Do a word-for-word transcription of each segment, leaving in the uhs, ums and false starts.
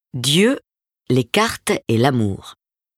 Dieu, les cartes et l'amour.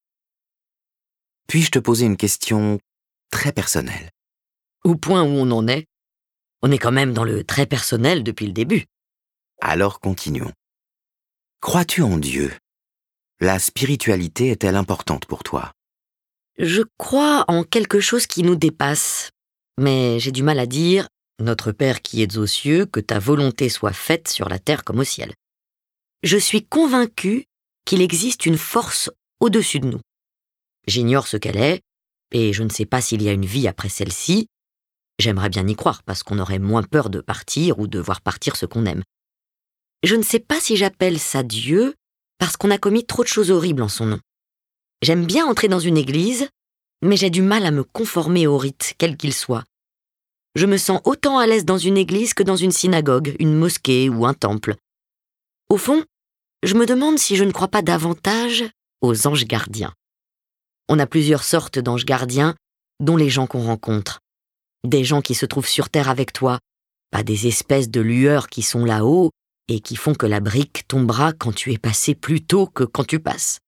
Puis-je te poser une question très personnelle? Au point où on en est, on est quand même dans le très personnel depuis le début. Alors continuons. Crois-tu en Dieu? La spiritualité est-elle importante pour toi? Je crois en quelque chose qui nous dépasse, mais j'ai du mal à dire « Notre Père qui êtes aux cieux, que ta volonté soit faite sur la terre comme au ciel ». Je suis convaincue qu'il existe une force au-dessus de nous. J'ignore ce qu'elle est, et je ne sais pas s'il y a une vie après celle-ci. J'aimerais bien y croire, parce qu'on aurait moins peur de partir ou de voir partir ce qu'on aime. Je ne sais pas si j'appelle ça Dieu, parce qu'on a commis trop de choses horribles en son nom. J'aime bien entrer dans une église, mais j'ai du mal à me conformer au rite, quel qu'il soit. Je me sens autant à l'aise dans une église que dans une synagogue, une mosquée ou un temple. Au fond, je me demande si je ne crois pas davantage aux anges gardiens. On a plusieurs sortes d'anges gardiens, dont les gens qu'on rencontre. Des gens qui se trouvent sur terre avec toi, pas des espèces de lueurs qui sont là-haut et qui font que la brique tombera quand tu es passé plus tôt que quand tu passes.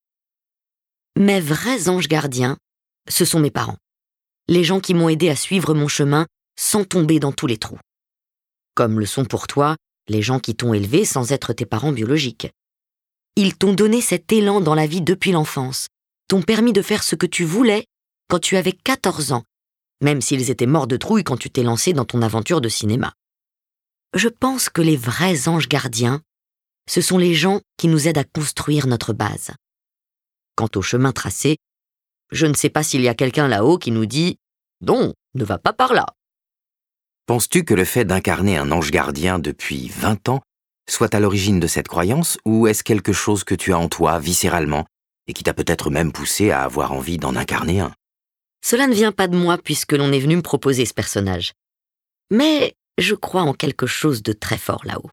Mes vrais anges gardiens, ce sont mes parents. Les gens qui m'ont aidé à suivre mon chemin sans tomber dans tous les trous. Comme le sont pour toi les gens qui t'ont élevé sans être tes parents biologiques. Ils t'ont donné cet élan dans la vie depuis l'enfance, t'ont permis de faire ce que tu voulais quand tu avais quatorze ans, même s'ils étaient morts de trouille quand tu t'es lancé dans ton aventure de cinéma. Je pense que les vrais anges gardiens, ce sont les gens qui nous aident à construire notre base. Quant au chemin tracé, je ne sais pas s'il y a quelqu'un là-haut qui nous dit « Non, ne va pas par là ». Penses-tu que le fait d'incarner un ange gardien depuis vingt ans soit à l'origine de cette croyance, ou est-ce quelque chose que tu as en toi, viscéralement, et qui t'a peut-être même poussé à avoir envie d'en incarner un? Cela ne vient pas de moi puisque l'on est venu me proposer ce personnage. Mais je crois en quelque chose de très fort là-haut.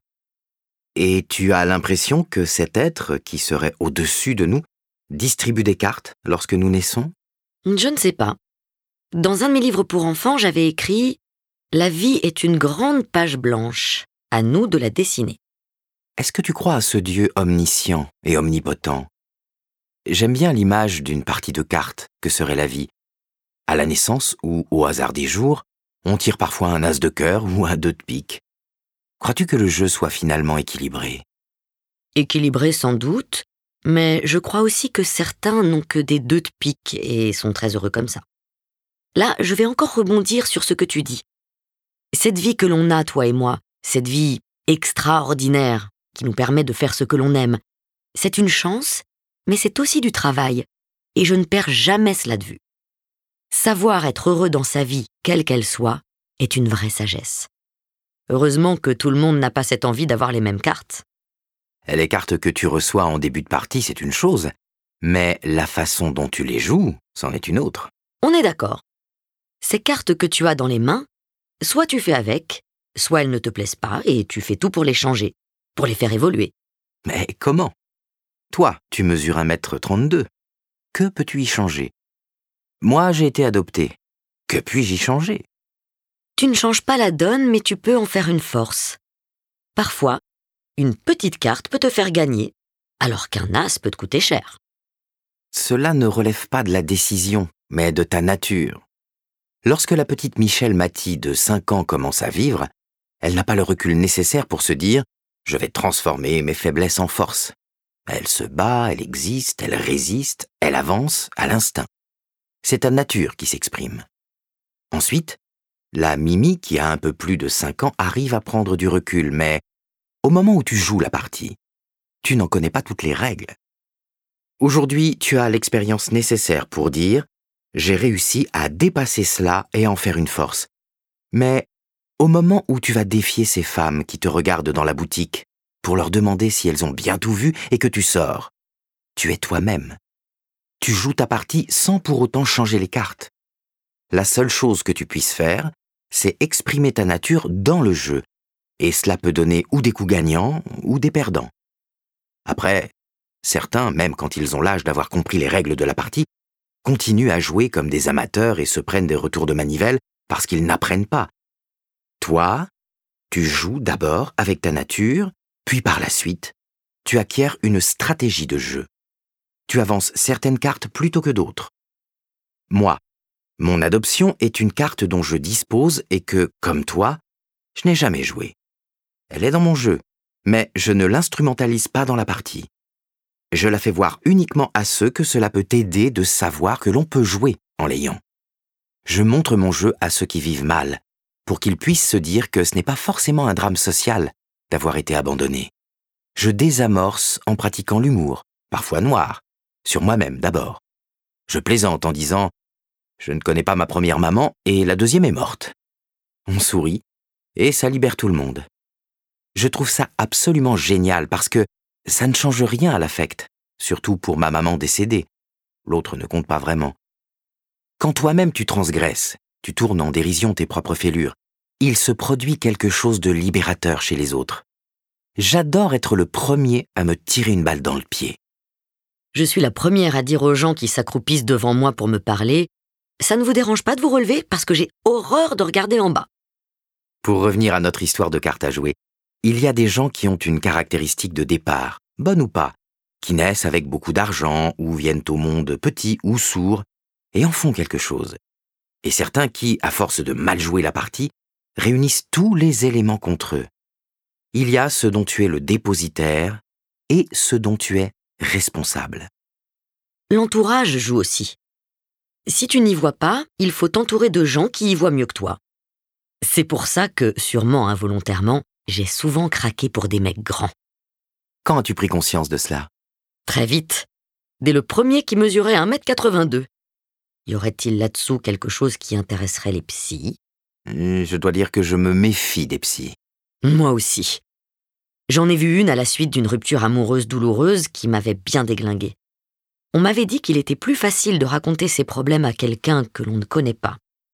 Et tu as l'impression que cet être, qui serait au-dessus de nous, distribue des cartes lorsque nous naissons? Je ne sais pas. Dans un de mes livres pour enfants, j'avais écrit « La vie est une grande page blanche, à nous de la dessiner ». Est-ce que tu crois à ce Dieu omniscient et omnipotent? J'aime bien l'image d'une partie de cartes que serait la vie. À la naissance ou au hasard des jours, on tire parfois un as de cœur ou un deux de pique. Crois-tu que le jeu soit finalement équilibré? Équilibré sans doute, mais je crois aussi que certains n'ont que des deux de pique et sont très heureux comme ça. Là, je vais encore rebondir sur ce que tu dis. Cette vie que l'on a, toi et moi, cette vie extraordinaire qui nous permet de faire ce que l'on aime, c'est une chance, mais c'est aussi du travail, et je ne perds jamais cela de vue. Savoir être heureux dans sa vie, quelle qu'elle soit, est une vraie sagesse. Heureusement que tout le monde n'a pas cette envie d'avoir les mêmes cartes. Les cartes que tu reçois en début de partie, c'est une chose, mais la façon dont tu les joues, c'en est une autre. On est d'accord. Ces cartes que tu as dans les mains, soit tu fais avec, soit elles ne te plaisent pas et tu fais tout pour les changer, pour les faire évoluer. Mais comment? Toi, tu mesures un mètre trente-deux. Que peux-tu y changer? Moi, j'ai été adopté. Que puis-je y changer? Tu ne changes pas la donne, mais tu peux en faire une force. Parfois, une petite carte peut te faire gagner, alors qu'un as peut te coûter cher. Cela ne relève pas de la décision, mais de ta nature. Lorsque la petite Michèle Mathie de cinq ans commence à vivre, elle n'a pas le recul nécessaire pour se dire « je vais transformer mes faiblesses en force ». Elle se bat, elle existe, elle résiste, elle avance à l'instinct. C'est ta nature qui s'exprime. Ensuite, la Mimi, qui a un peu plus de cinq ans, arrive à prendre du recul, mais au moment où tu joues la partie, tu n'en connais pas toutes les règles. Aujourd'hui, tu as l'expérience nécessaire pour dire « j'ai réussi à dépasser cela et en faire une force ». Mais au moment où tu vas défier ces femmes qui te regardent dans la boutique pour leur demander si elles ont bien tout vu et que tu sors, tu es toi-même. Tu joues ta partie sans pour autant changer les cartes. La seule chose que tu puisses faire, c'est exprimer ta nature dans le jeu, et cela peut donner ou des coups gagnants ou des perdants. Après, certains, même quand ils ont l'âge d'avoir compris les règles de la partie, continuent à jouer comme des amateurs et se prennent des retours de manivelle parce qu'ils n'apprennent pas. Toi, tu joues d'abord avec ta nature, puis par la suite, tu acquiers une stratégie de jeu. Tu avances certaines cartes plutôt que d'autres. Moi, mon adoption est une carte dont je dispose et que, comme toi, je n'ai jamais joué. Elle est dans mon jeu, mais je ne l'instrumentalise pas dans la partie. Je la fais voir uniquement à ceux que cela peut aider de savoir que l'on peut jouer en l'ayant. Je montre mon jeu à ceux qui vivent mal, pour qu'ils puissent se dire que ce n'est pas forcément un drame social d'avoir été abandonné. Je désamorce en pratiquant l'humour, parfois noir, sur moi-même d'abord. Je plaisante en disant « Je ne connais pas ma première maman et la deuxième est morte ». On sourit et ça libère tout le monde. Je trouve ça absolument génial parce que ça ne change rien à l'affect, surtout pour ma maman décédée. L'autre ne compte pas vraiment. Quand toi-même tu transgresses, tu tournes en dérision tes propres fêlures, il se produit quelque chose de libérateur chez les autres. J'adore être le premier à me tirer une balle dans le pied. Je suis la première à dire aux gens qui s'accroupissent devant moi pour me parler « Ça ne vous dérange pas de vous relever parce que j'ai horreur de regarder en bas ». Pour revenir à notre histoire de cartes à jouer, il y a des gens qui ont une caractéristique de départ, bonne ou pas, qui naissent avec beaucoup d'argent ou viennent au monde petits ou sourds et en font quelque chose. Et certains qui, à force de mal jouer la partie, réunissent tous les éléments contre eux. Il y a ce dont tu es le dépositaire et ce dont tu es responsable. L'entourage joue aussi. Si tu n'y vois pas, il faut t'entourer de gens qui y voient mieux que toi. C'est pour ça que, sûrement involontairement, j'ai souvent craqué pour des mecs grands. Quand as-tu pris conscience de cela? Très vite. Dès le premier qui mesurait un mètre quatre-vingt-deux. Y aurait-il là-dessous quelque chose qui intéresserait les psys? Je dois dire que je me méfie des psys. Moi aussi. J'en ai vu une à la suite d'une rupture amoureuse douloureuse qui m'avait bien déglingué. On m'avait dit qu'il était plus facile de raconter ses problèmes à quelqu'un que l'on ne connaît pas.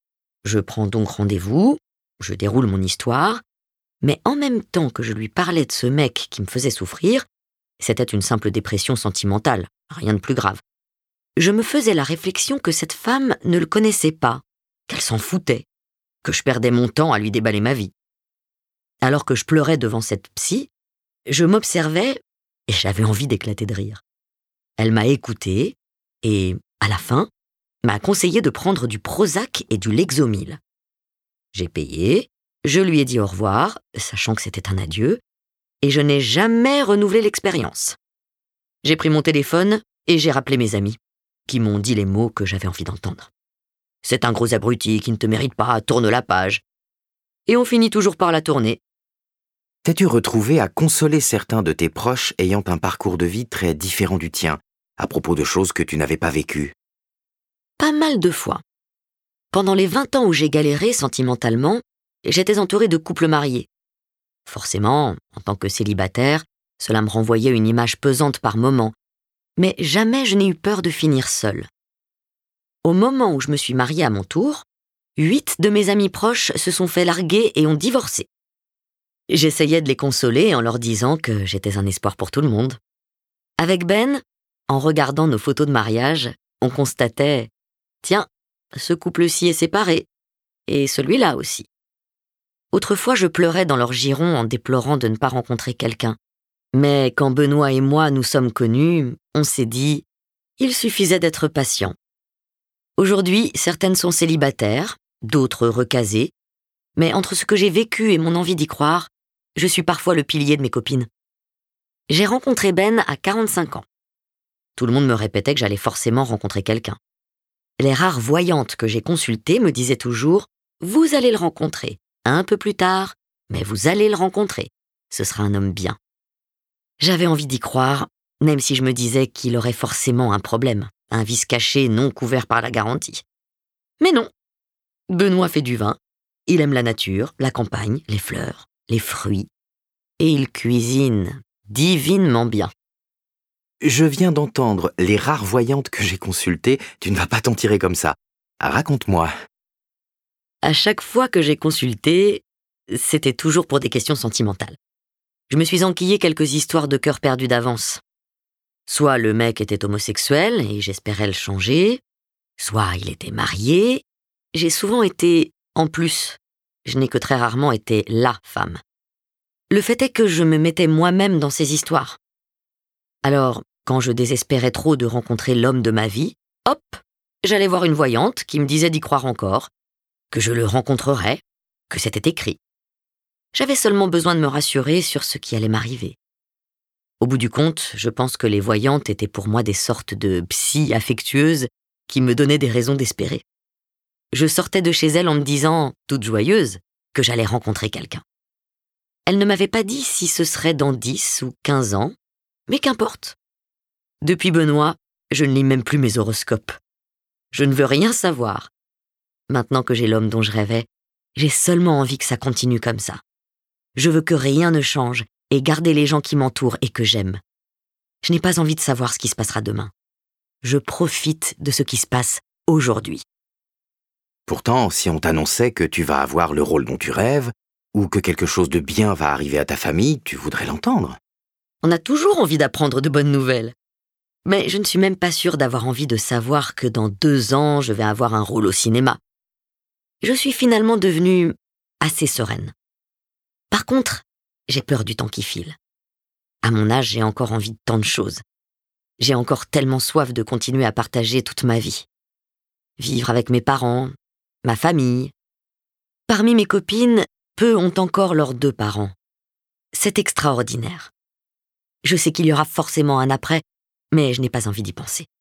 Je prends donc rendez-vous, je déroule mon histoire, mais en même temps que je lui parlais de ce mec qui me faisait souffrir, c'était une simple dépression sentimentale, rien de plus grave. Je me faisais la réflexion que cette femme ne le connaissait pas, qu'elle s'en foutait, que je perdais mon temps à lui déballer ma vie. Alors que je pleurais devant cette psy, je m'observais et j'avais envie d'éclater de rire. Elle m'a écouté et, à la fin, m'a conseillé de prendre du Prozac et du Lexomil. J'ai payé, je lui ai dit au revoir, sachant que c'était un adieu, et je n'ai jamais renouvelé l'expérience. J'ai pris mon téléphone et j'ai rappelé mes amis, qui m'ont dit les mots que j'avais envie d'entendre. C'est un gros abruti qui ne te mérite pas, tourne la page. Et on finit toujours par la tourner. T'es-tu retrouvé à consoler certains de tes proches ayant un parcours de vie très différent du tien, à propos de choses que tu n'avais pas vécues? Pas mal de fois. Pendant les vingt ans où j'ai galéré sentimentalement, j'étais entourée de couples mariés. Forcément, en tant que célibataire, cela me renvoyait une image pesante par moments, mais jamais je n'ai eu peur de finir seule. Au moment où je me suis mariée à mon tour, huit de mes amis proches se sont fait larguer et ont divorcé. J'essayais de les consoler en leur disant que j'étais un espoir pour tout le monde. Avec Ben, en regardant nos photos de mariage, on constatait « Tiens, ce couple-ci est séparé, et celui-là aussi ». Autrefois, je pleurais dans leur giron en déplorant de ne pas rencontrer quelqu'un. Mais quand Benoît et moi nous sommes connus, on s'est dit « Il suffisait d'être patient ». Aujourd'hui, certaines sont célibataires, d'autres recasées, mais entre ce que j'ai vécu et mon envie d'y croire, je suis parfois le pilier de mes copines. J'ai rencontré Ben à quarante-cinq ans. Tout le monde me répétait que j'allais forcément rencontrer quelqu'un. Les rares voyantes que j'ai consultées me disaient toujours « Vous allez le rencontrer, un peu plus tard, mais vous allez le rencontrer. Ce sera un homme bien. » J'avais envie d'y croire, même si je me disais qu'il aurait forcément un problème, un vice caché non couvert par la garantie. Mais non. Benoît fait du vin, il aime la nature, la campagne, les fleurs, les fruits, et il cuisine divinement bien. Je viens d'entendre les rares voyantes que j'ai consultées, tu ne vas pas t'en tirer comme ça. Raconte-moi. À chaque fois que j'ai consulté, c'était toujours pour des questions sentimentales. Je me suis enquillé quelques histoires de cœur perdu d'avance. Soit le mec était homosexuel et j'espérais le changer, soit il était marié. J'ai souvent été en plus. Je n'ai que très rarement été la femme. Le fait est que je me mettais moi-même dans ces histoires. Alors, quand je désespérais trop de rencontrer l'homme de ma vie, hop, j'allais voir une voyante qui me disait d'y croire encore, que je le rencontrerais, que c'était écrit. J'avais seulement besoin de me rassurer sur ce qui allait m'arriver. Au bout du compte, je pense que les voyantes étaient pour moi des sortes de psy affectueuses qui me donnaient des raisons d'espérer. Je sortais de chez elles en me disant, toute joyeuse, que j'allais rencontrer quelqu'un. Elle ne m'avait pas dit si ce serait dans dix ou quinze ans, mais qu'importe. Depuis Benoît, je ne lis même plus mes horoscopes. Je ne veux rien savoir. Maintenant que j'ai l'homme dont je rêvais, j'ai seulement envie que ça continue comme ça. Je veux que rien ne change et garder les gens qui m'entourent et que j'aime. Je n'ai pas envie de savoir ce qui se passera demain. Je profite de ce qui se passe aujourd'hui. Pourtant, si on t'annonçait que tu vas avoir le rôle dont tu rêves, ou que quelque chose de bien va arriver à ta famille, tu voudrais l'entendre. On a toujours envie d'apprendre de bonnes nouvelles. Mais je ne suis même pas sûre d'avoir envie de savoir que dans deux ans, je vais avoir un rôle au cinéma. Je suis finalement devenue assez sereine. Par contre, j'ai peur du temps qui file. À mon âge, j'ai encore envie de tant de choses. J'ai encore tellement soif de continuer à partager toute ma vie. Vivre avec mes parents, ma famille. Parmi mes copines, peu ont encore leurs deux parents. C'est extraordinaire. Je sais qu'il y aura forcément un après, mais je n'ai pas envie d'y penser.